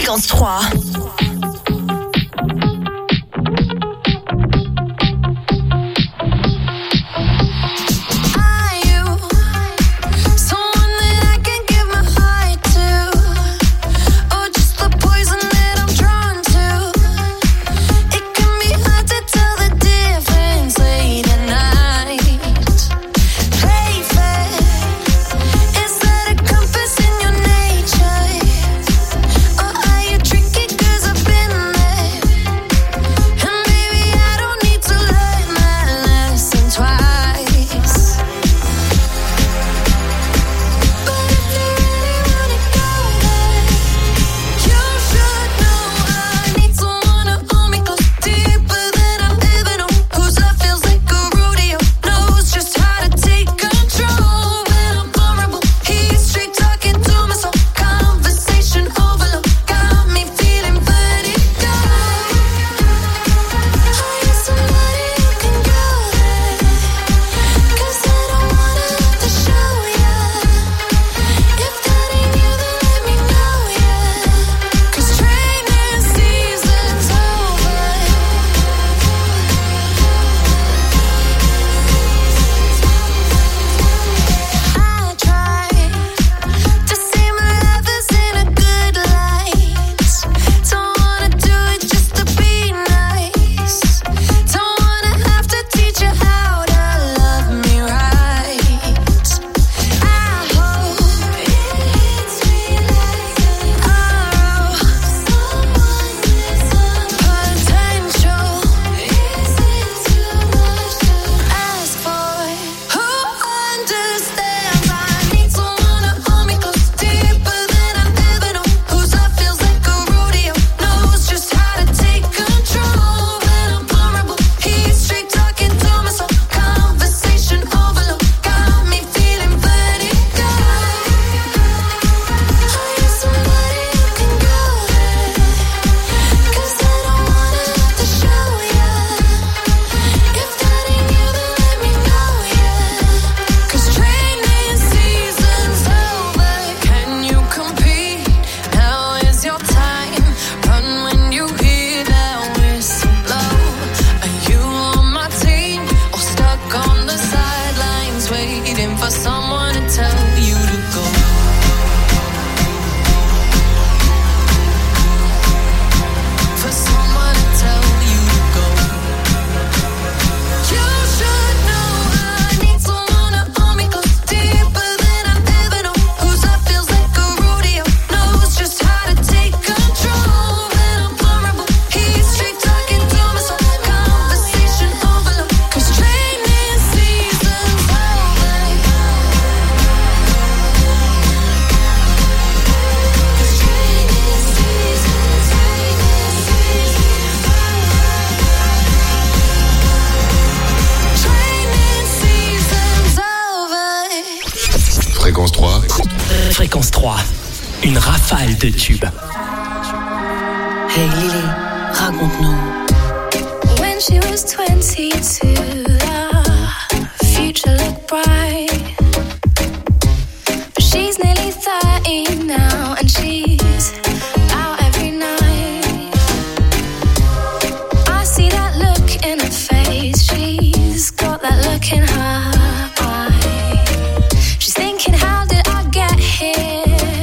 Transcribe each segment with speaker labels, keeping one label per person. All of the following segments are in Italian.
Speaker 1: Fréquence 3.
Speaker 2: Fréquence 3, une rafale de tubes.
Speaker 3: Hey Lily, raconte-nous.
Speaker 4: When she was 22, the future looked bright. But she's nearly 30 now, and she's out every night. I see that look in her face, she's got that look in her eye. She's thinking, how did I get here?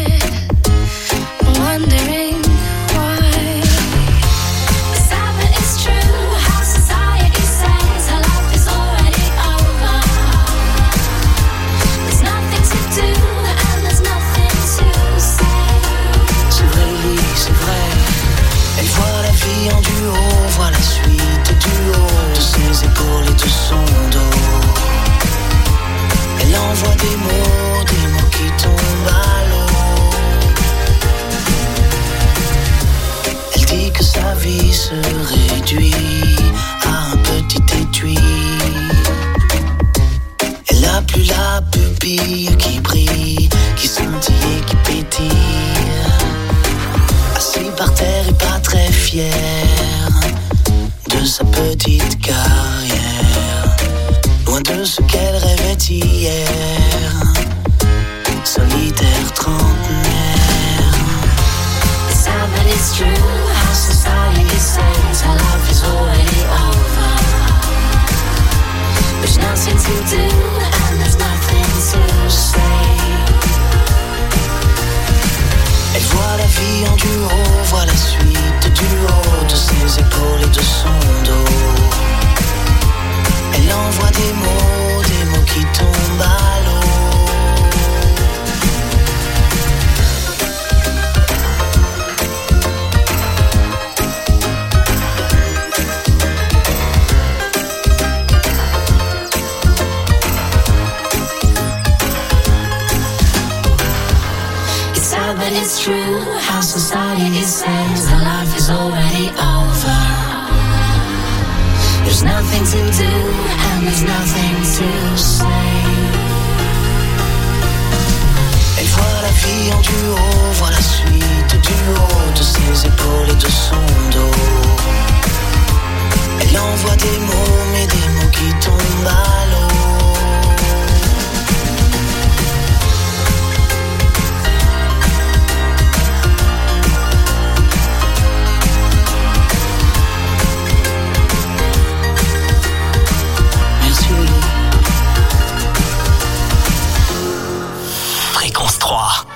Speaker 4: Wondering why. Sad but it's true, how society says her life is already over. There's nothing to do and there's nothing to say.
Speaker 3: C'est vrai Lily, c'est vrai. Elle voit la vie en duo, voit la suite du haut de ses épaules et de son dos. Elle envoie des mots qui tombent à l'eau. Elle dit que sa vie se réduit à un petit étui. Elle n'a plus la pupille qui brille, qui scintille et qui pétille. Assis par terre et pas très fière de sa petite carrière, loin de ce qu'elle rêvait hier, solitaire trentenaire.
Speaker 4: Sad but it's
Speaker 3: vie en duo, vois la suite du haut de ses épaules et de son dos. Elle envoie des mots qui tombent à l'eau.
Speaker 4: But it's true how society says that life is already over. There's nothing to do and there's nothing to say.
Speaker 3: Elle voit la vie en duo, voit la suite du haut de ses épaules et de son dos. Elle envoie des mots, mais des mots qui tombent à l'eau.
Speaker 2: Fréquence 3.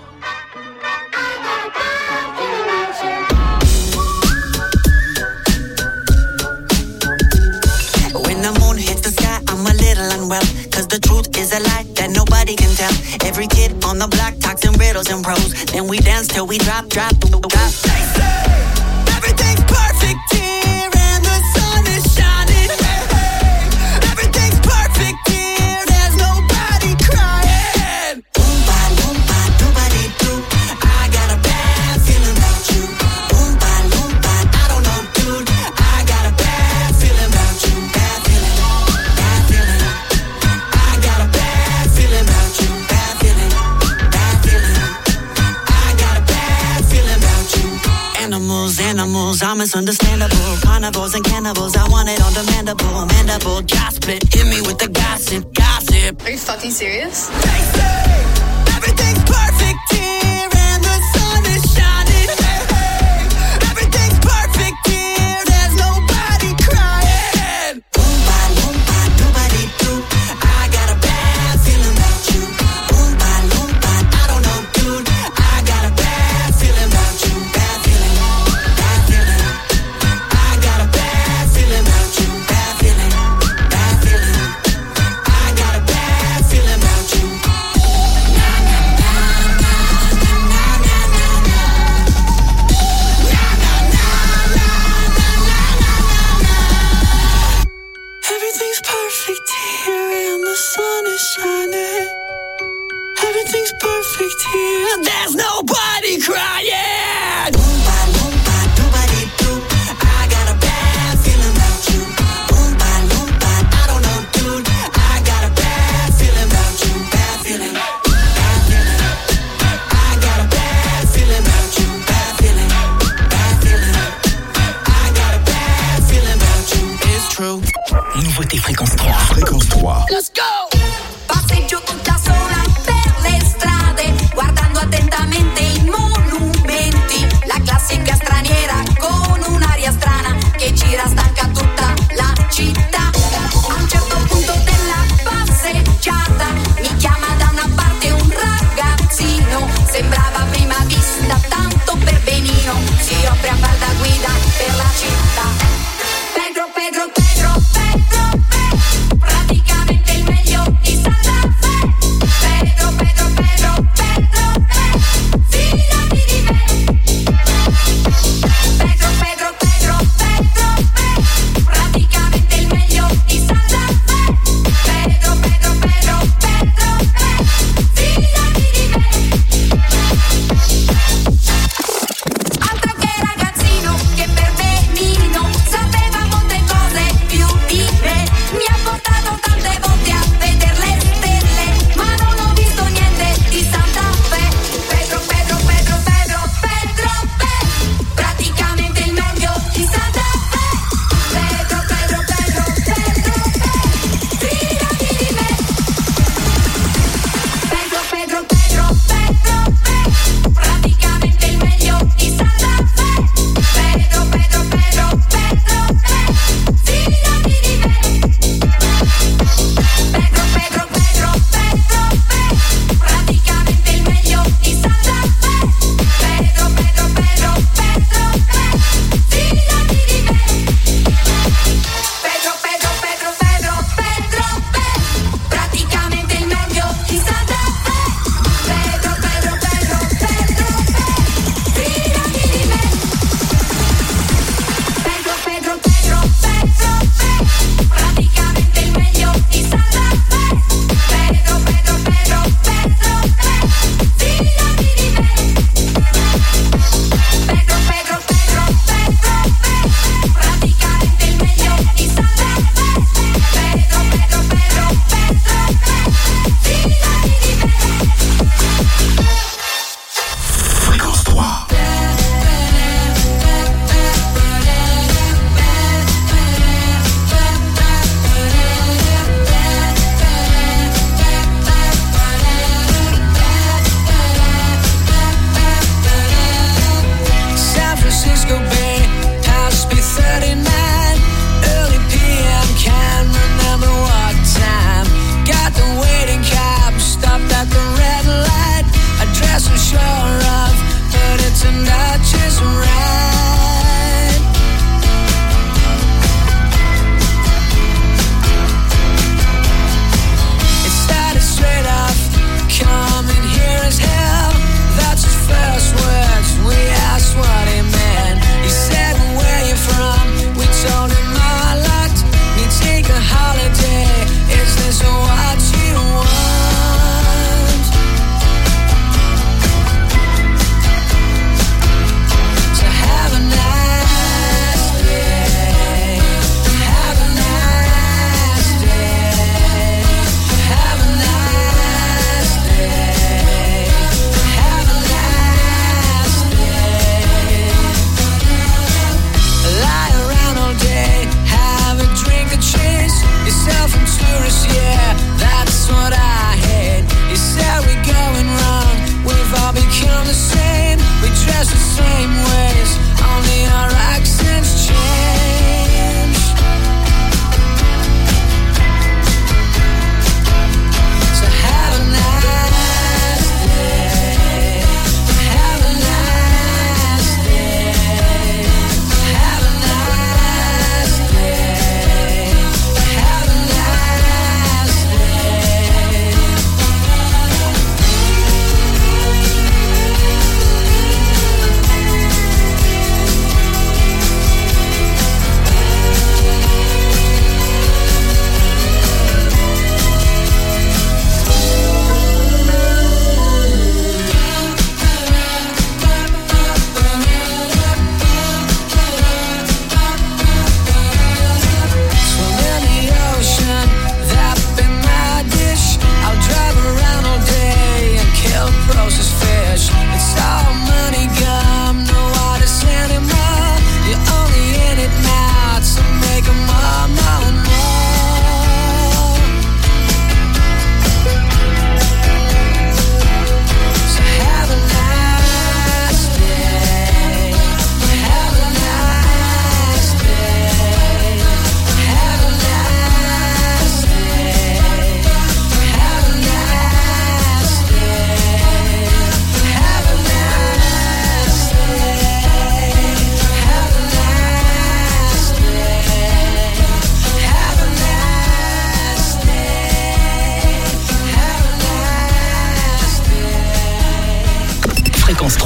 Speaker 1: When the moon hits the sky, I'm a little unwell. Cause the truth is a lie that nobody can tell. Every kid on the block talks in riddles and prose. Then we dance till we drop. They say everything's perfect here and the sun is shining. Hey, everything's perfect here, there's nobody crying. Oompa loompa doobity doo, I got a bad feeling about you. Oompa loompa, I don't know, dude, I got a bad feeling about you. Bad feeling, bad feeling. I got a bad feeling about you. Bad feeling, bad feeling. I got a bad feeling about you. Animals, I'm misunderstandable. Carnivores and cannibals, I want it on demandable. Mandible, jaw split, hit me with the gossip.
Speaker 5: Are you fucking serious?
Speaker 1: They say everything's perfect here and the sun is shining. Hey, everything's perfect here, there's nobody crying. Oompa loompa doobity doo, I got a bad feeling about you. Oompa loompa, I don't know, dude, I got a bad feeling about you. Bad feeling, bad feeling. I got a bad feeling about you. Bad feeling, bad feeling. I got a bad feeling about you. Na na na.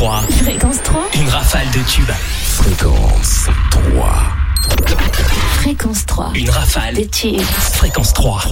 Speaker 2: 3.
Speaker 4: Fréquence 3.
Speaker 2: Une rafale de tubes.
Speaker 6: Fréquence 3.
Speaker 4: Fréquence 3.
Speaker 2: Une rafale
Speaker 4: de tubes.
Speaker 2: Fréquence 3.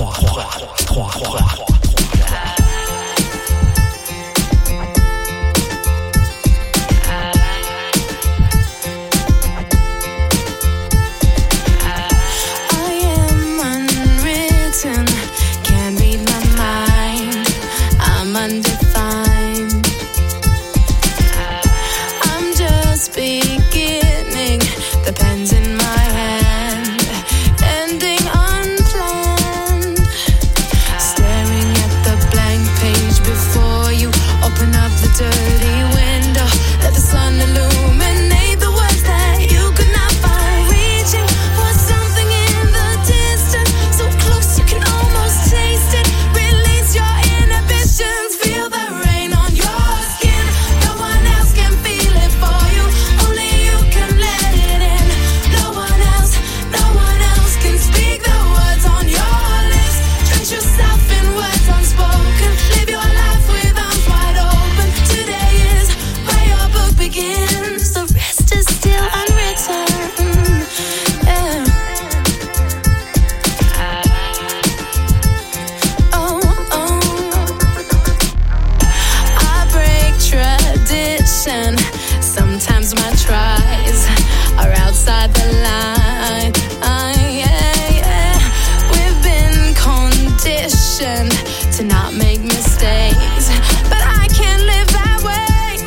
Speaker 4: Beginning, the pen's in my hand, ending unplanned. Staring at the blank page before you, open up the dirty window, let the sun illuminate the words that you could not find. Reaching for something in the distance, so close you can almost taste it. Release your inhibitions, feel the rain on your skin. No one else can feel it for you. Sometimes my tries are outside the line. We've been conditioned to not make mistakes, but I can't live that way.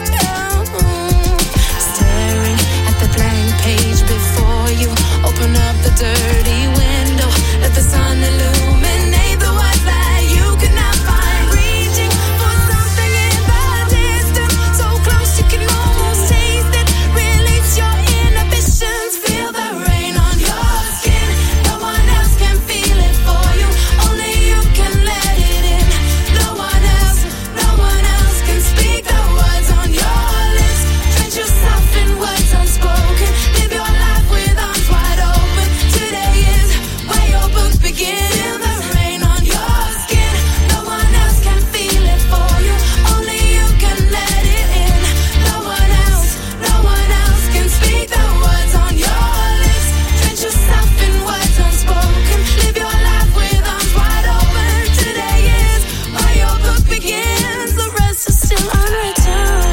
Speaker 4: Staring at the blank page before you, open up the dirty window, let the sun illuminate the words that you could not find. Reaching for something in the distance, so close you can almost taste it. Release your inhibitions, feel the rain on your skin. No one else can feel it for you, only you can let it in. No one else can speak the words on your lips. Drench yourself in words unspoken, live your life with arms wide open. Today is where your book begins. Feel the rain on your skin. No one else can feel it for you, only you can let it in. No one else can speak the words on your lips. Drench yourself in words unspoken, live your life with arms wide open. Today is where your book begins. The rest is still unwritten.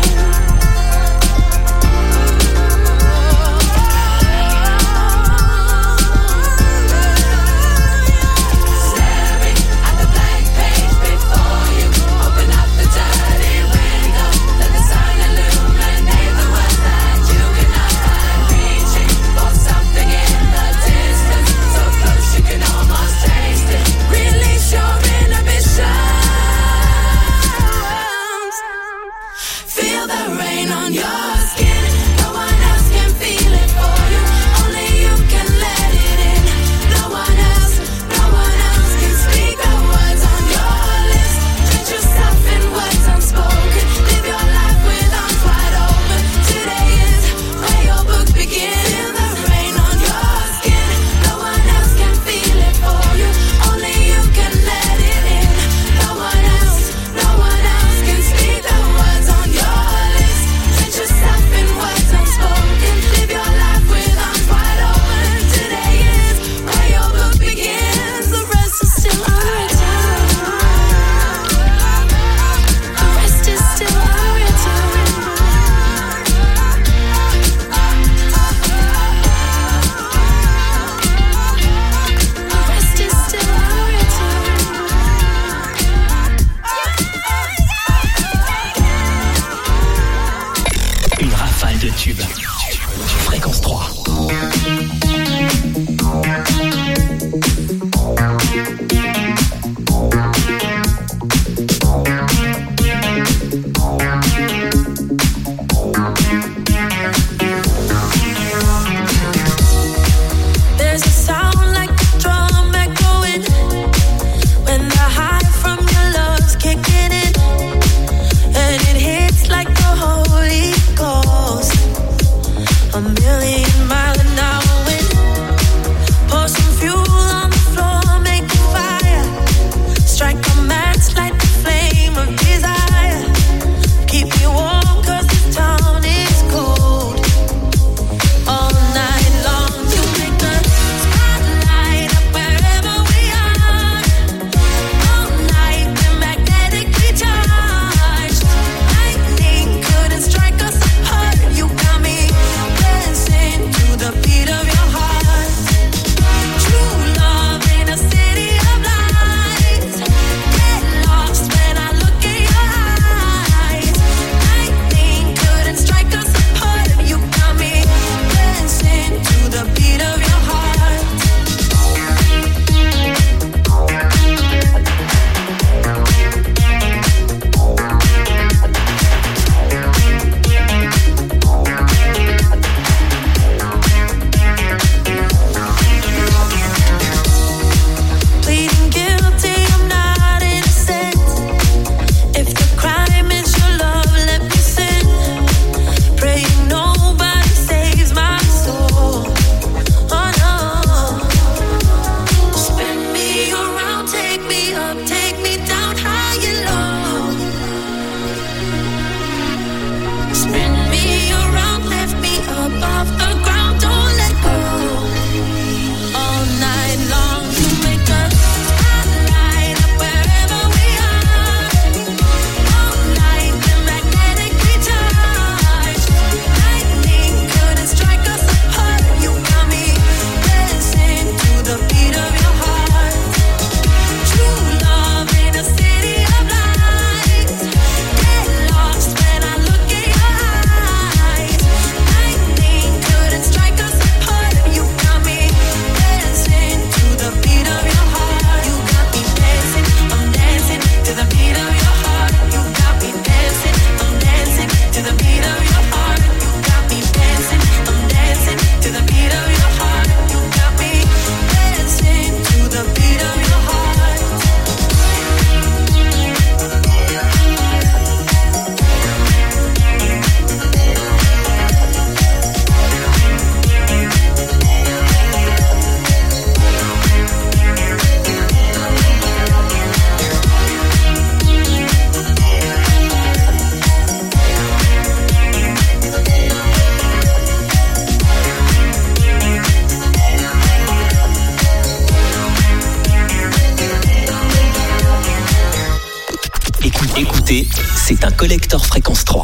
Speaker 4: Staring at the blank page before you, open up the dirty window, let the sun illuminate the words that you cannot find. Reaching for something in the distance, so close you can almost taste it. Release your inhibitions, feel the rain on your skin. No one else can feel it for you, only you can let it in. No one else can speak the words on your lips. Drench yourself in words unspoken, live your life with arms wide open. Today is where your book begins. Feel the rain on your skin. No one else can feel it for you, only you can let it in. No one else can speak the words on your lips. Drench yourself in words unspoken, live your life with arms wide open. Today is where your book begins. The rest is still unwritten. The rest is still unwritten. The rest is still unwritten.
Speaker 2: Une rafale de tubes. Fréquence 3.
Speaker 4: There's a sound like a drum echoing when the high from your love's kicking in, and it hits like the Holy Ghost. A million mile an hour wind. Pour some fuel on the floor, make a fire. Strike a match, light the flame of desire. Keep me warm 'cause it's time
Speaker 2: c'est un collector fréquence 3.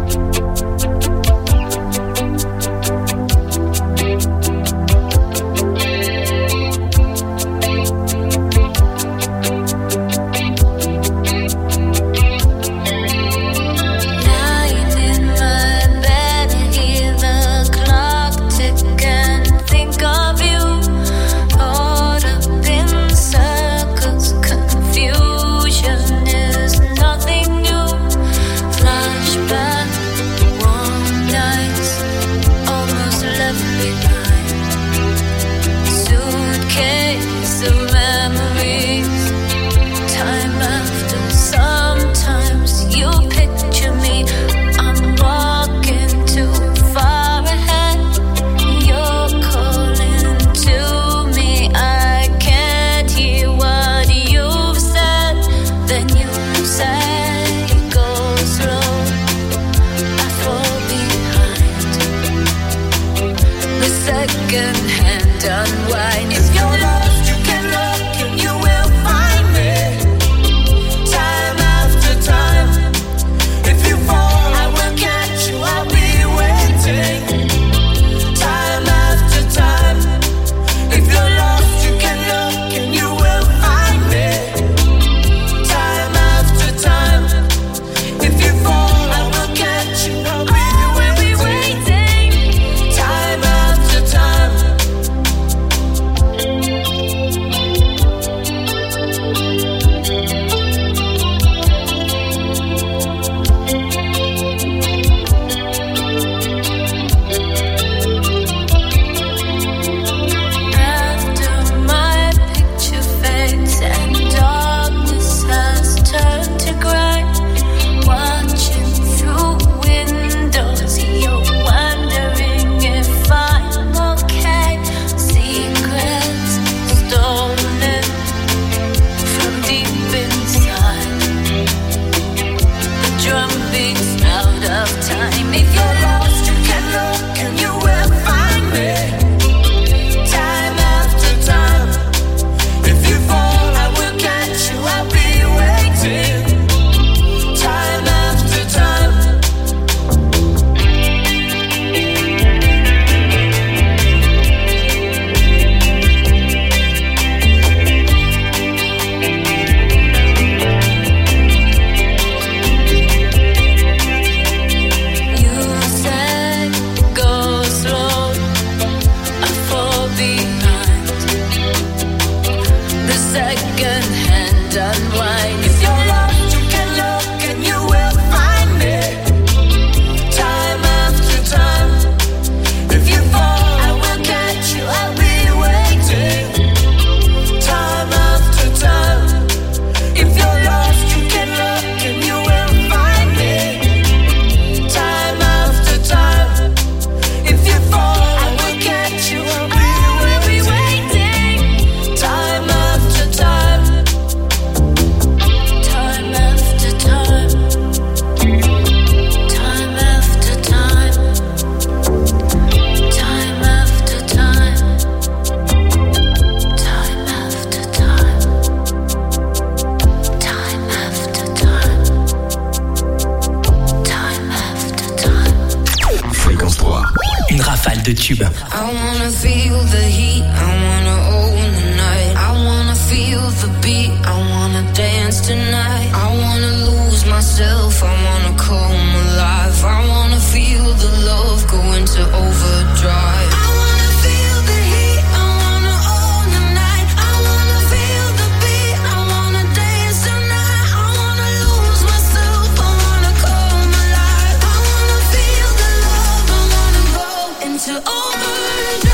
Speaker 2: De tube.
Speaker 4: I wanna feel the heat, I wanna own the night. I wanna feel the beat, I wanna dance tonight. I wanna lose myself, I wanna come alive. I wanna feel the love go into overdrive. I wanna feel the heat, I wanna own the night. I wanna feel the beat, I wanna dance tonight. I wanna lose myself, I wanna come alive. I wanna feel the love, I wanna go into overdrive.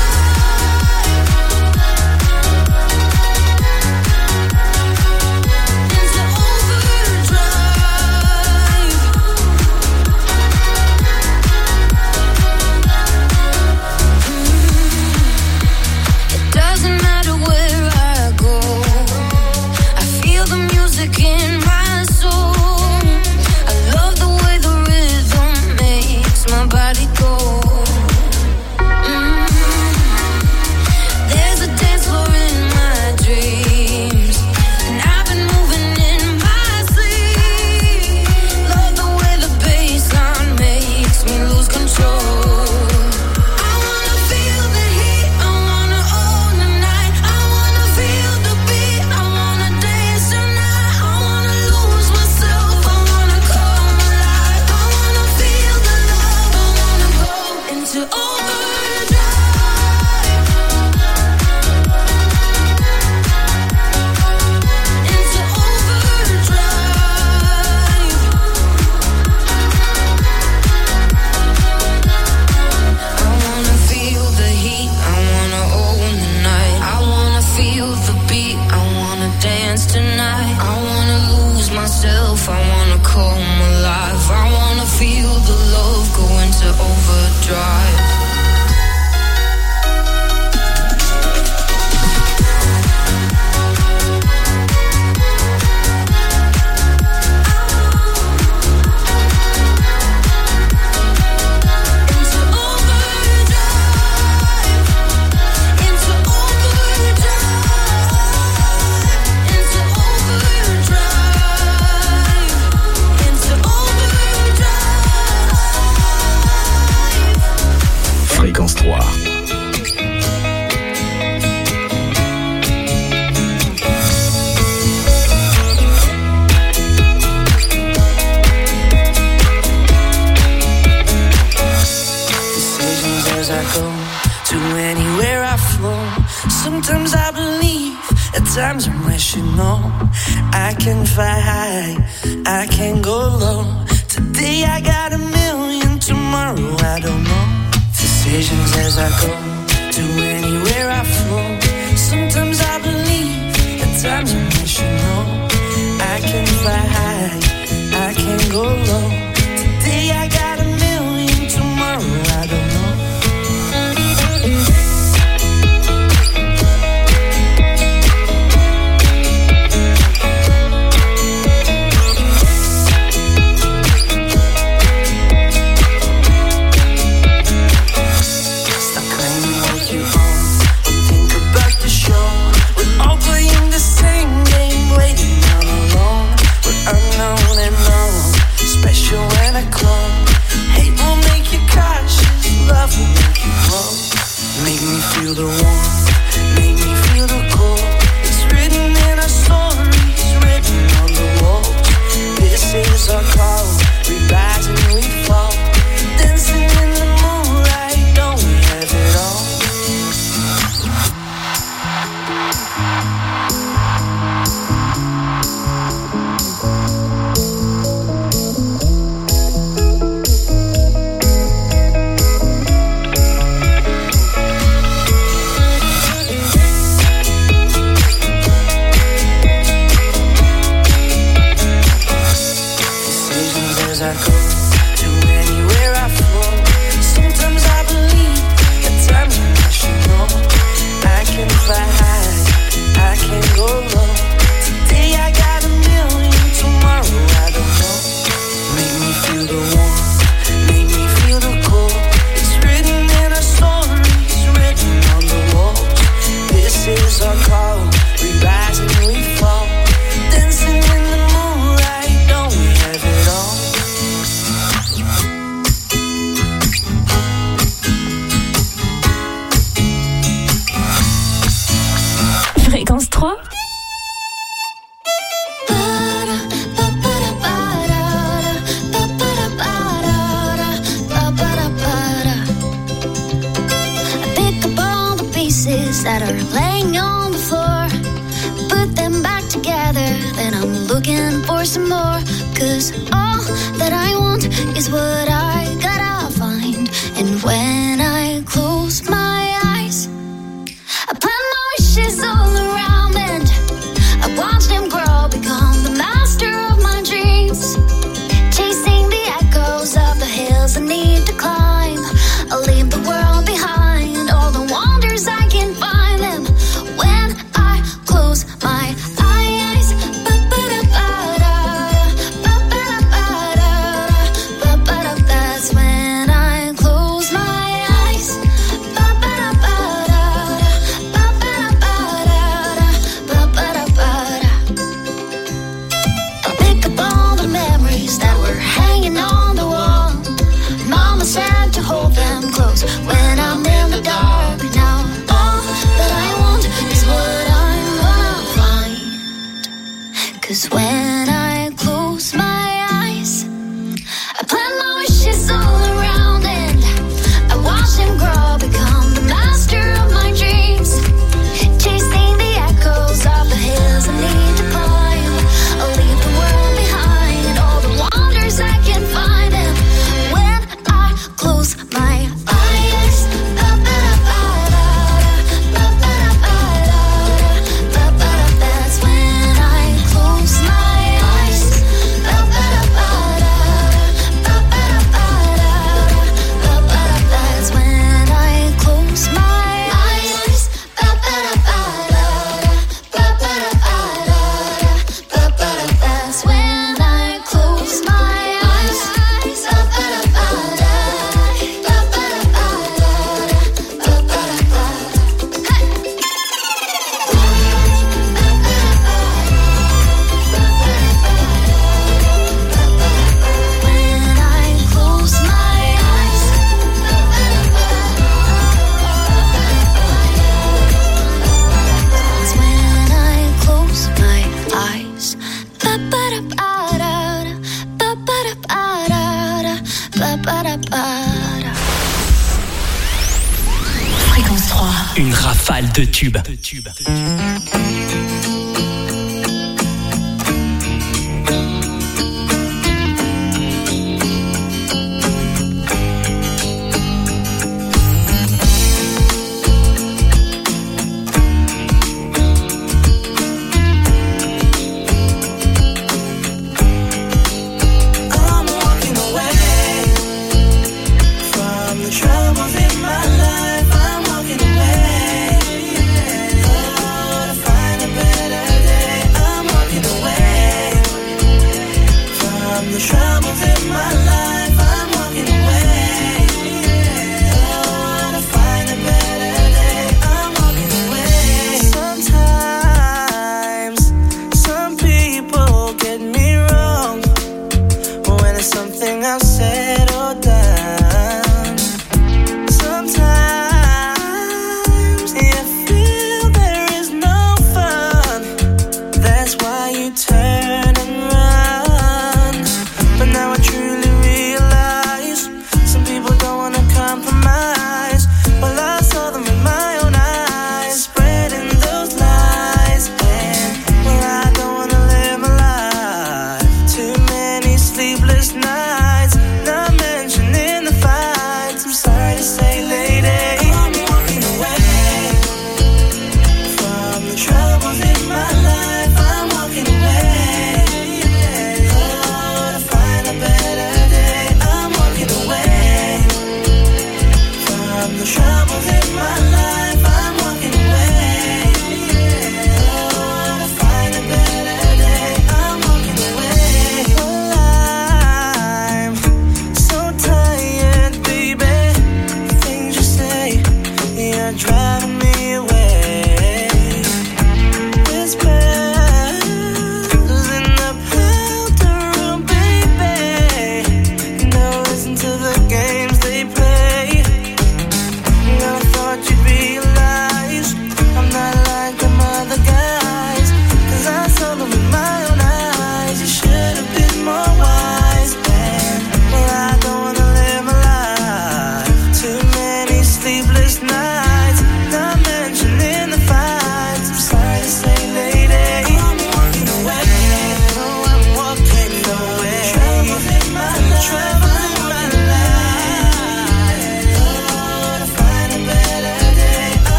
Speaker 4: In my soul, I love the way the rhythm makes my body go.
Speaker 3: as I go, to anywhere I flow. Sometimes I believe, at times I'm wishing no. I can fly high, I can go low. Today I got a million, tomorrow I don't know. Decisions as I go, to anywhere I flow. Sometimes I believe, at times I'm wishing no. I can fly high, I can go low. Today I got a million, tomorrow I don't know. Stop claiming what you own and think about the show. We're all playing the same game, waiting on alone. We're unknown and known, special when I clone. Hate will make you cautious, love will make you grow. Make me feel the warmth, make me feel the cold. It's written in our stories, written on the walls. This is our call, we rise and we fall. Dancing in the moonlight, don't we have it all? As I go, to anywhere I flow. Sometimes I believe, at times I wish you know. I can fly high, I can go low. Today I got a million, tomorrow I don't know. Make me feel the warmth, make me feel the cold. It's written in our stories, written on the walls. This is our call, we rise and we fall. Dancing in the moonlight, don't we have it all?
Speaker 7: Fréquence 3.
Speaker 8: That are laying on the floor, put them back together, then I'm looking for some more. 'Cause all that I want is what I gotta find. And when I close my eyes, I plant my wishes all around and I watch them grow, become the master of my dreams. Chasing the echoes of the hills I need to climb. I'll leave the world behind, all the wonders I can find them when I close my eyes. That's when
Speaker 7: Fréquence 3.
Speaker 2: Une rafale de tubes.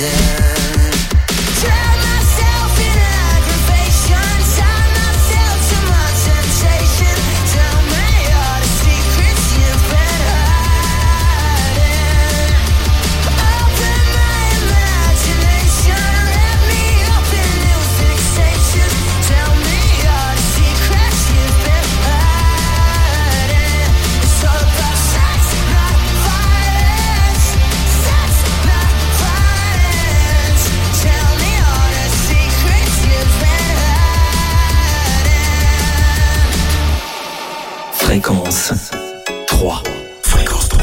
Speaker 2: Fréquence 3. Fréquence 3.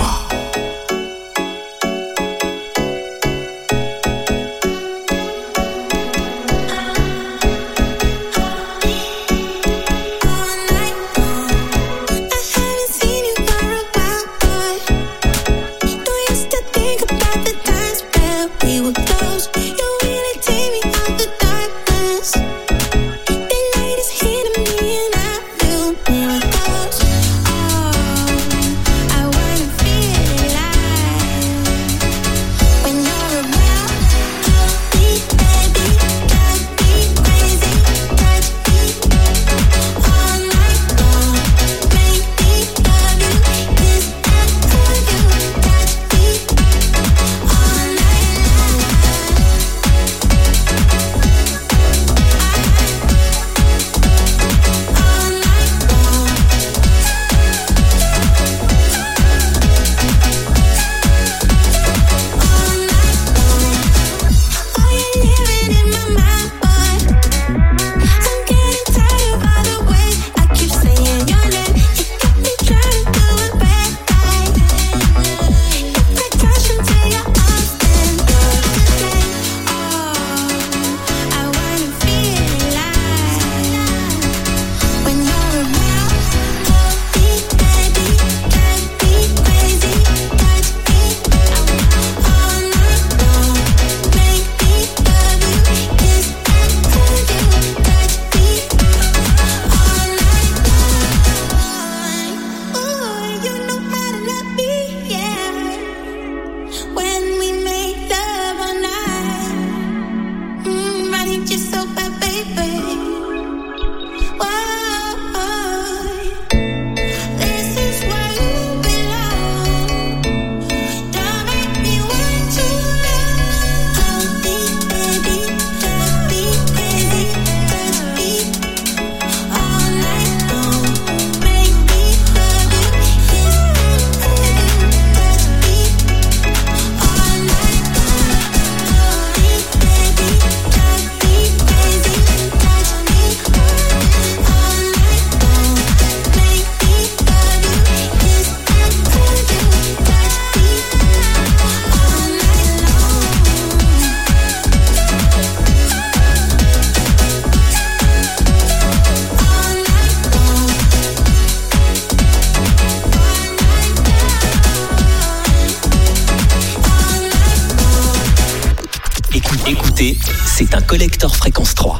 Speaker 2: Écoutez, c'est un collector Fréquence 3.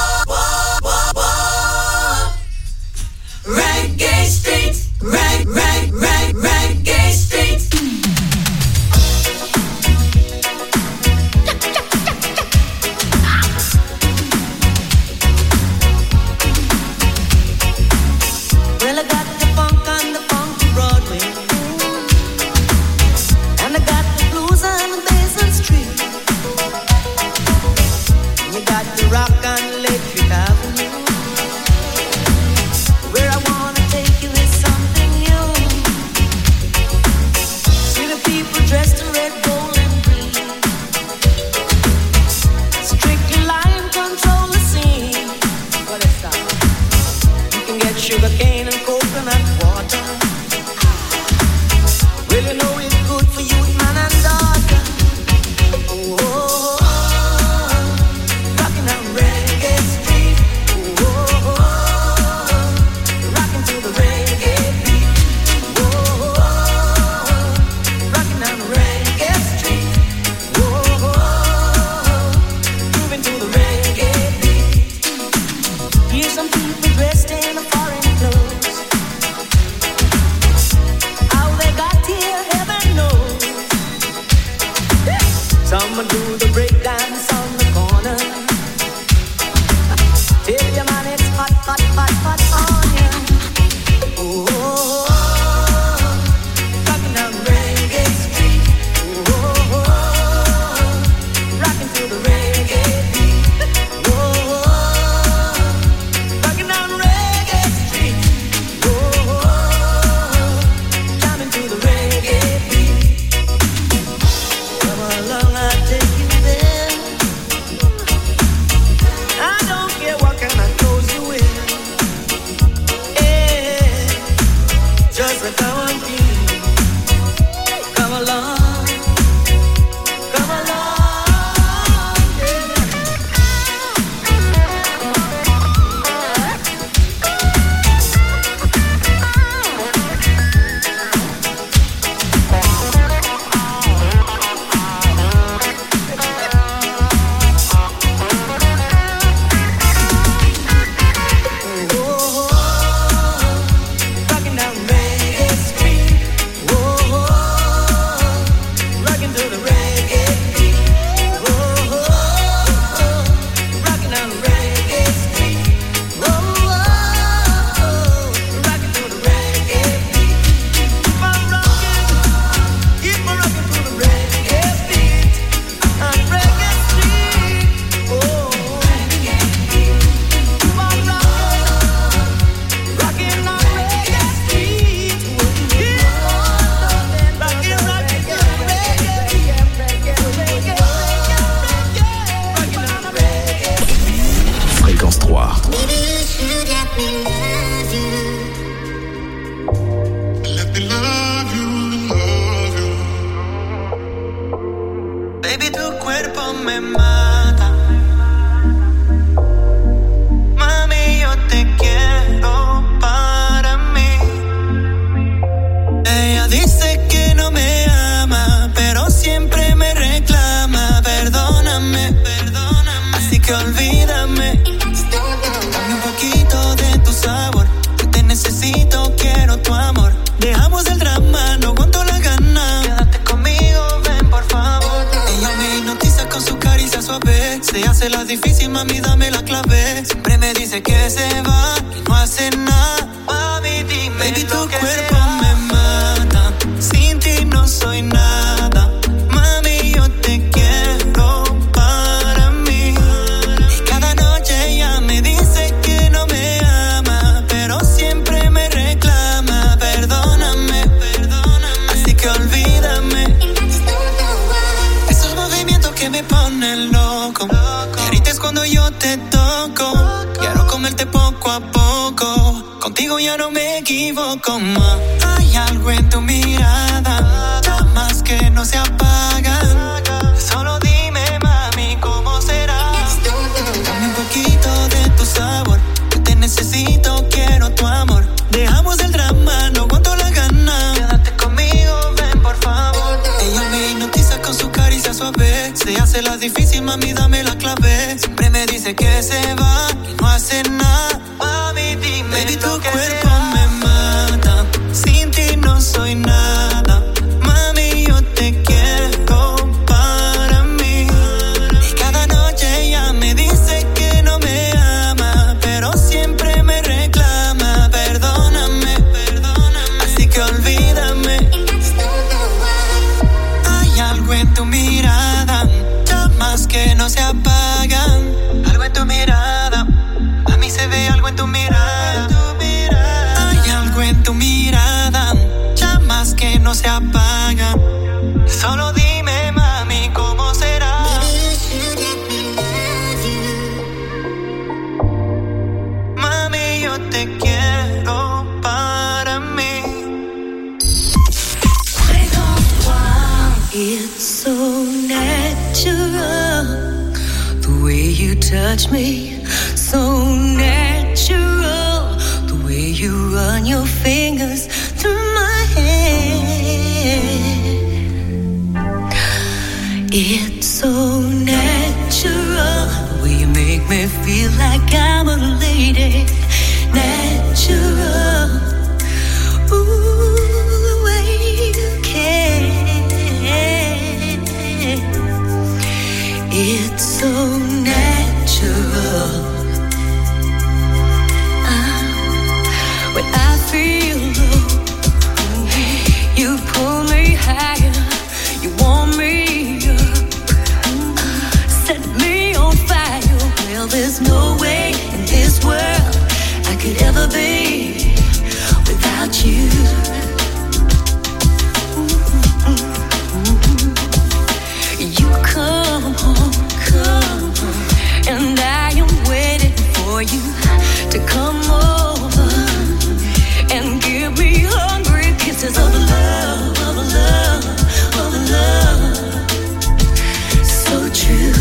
Speaker 9: Reggae Street, Reggae Street.
Speaker 1: Well, I got the funk on the funky Broadway, and I got the blues on the Basin Street. You got the rock on Electric Avenue. Where I wanna take you is something new. See the people dressed in red, gold, and green. Strictly lion control the scene. What is that? You can get sugar cane and coconut water. Well, you know it's good for you, man and daughter. Oh, rockin' and red.
Speaker 10: mata. Mami, yo te quiero para mí. Ella dice que no me ama, pero siempre me reclama. Perdóname, perdóname, así que olvídame. Dame un poquito de tu sabor, que te necesito, quiero tu amor. Dejamos el drama, no aguanto la gana. Quédate conmigo, ven por favor. Ella me hipnotiza con su caricia suave. Se hace la difícil, mami, dame la clave. Siempre me dice que se va y no hace nada. Mami, dime, baby, tu cuerpo me mata. Sin ti no soy nada. Mami, yo te quiero para mí. Y cada noche ella me dice que no me ama, pero siempre me reclama. Perdóname, perdóname, así que olvídame. Esos movimientos que me ponen loco. Grites cuando yo te toco. Quiero comerte poco a poco. Contigo ya no me equivoco más. Hay algo en tu mirada, llamas que no se apagan. Solo dime, mami, ¿cómo será? Dame un poquito de tu sabor, que te necesito, quiero tu amor. Dejamos el drama, no aguanto la gana. Quédate conmigo, ven por favor. Ella me hipnotiza con su caricia suave. Se hace la difícil, mami, dame la clave. Siempre me dice que se va y no hace nada. Mami, dime, baby, tu cuerpo me mata. Sin ti no soy nada. Mami, yo te quiero para mí. Y cada noche ella me dice que no me ama, pero siempre me reclama. Perdóname, perdóname, así que olvídame. Hay algo en tu mirada, llamas que no se apagan. Algo en tu mirada, a mí se ve algo en tu mirada. Hay algo en tu mirada, llamas que no se apagan. Solo dime, mami, ¿cómo será? Mami, yo te quiero para mí.
Speaker 11: It's so natural, the way you touch me, so natural, the way you run your fingers through my hair. It's so natural, the way you make me feel like I'm a lady. Natural, ooh, the way you care. It's so natural. When I feel low, you pull me higher, you warm me up, set me on fire. Well, there's no way in this world I could ever be without you. You come home, and I am waiting for you to come over and give me hungry kisses of love, of love, of love. So true.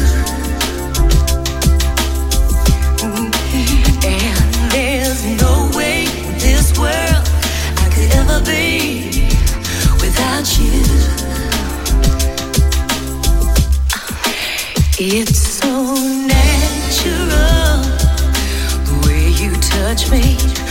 Speaker 11: And there's no way in this world I could ever be without you. It's so natural, the way you touch me.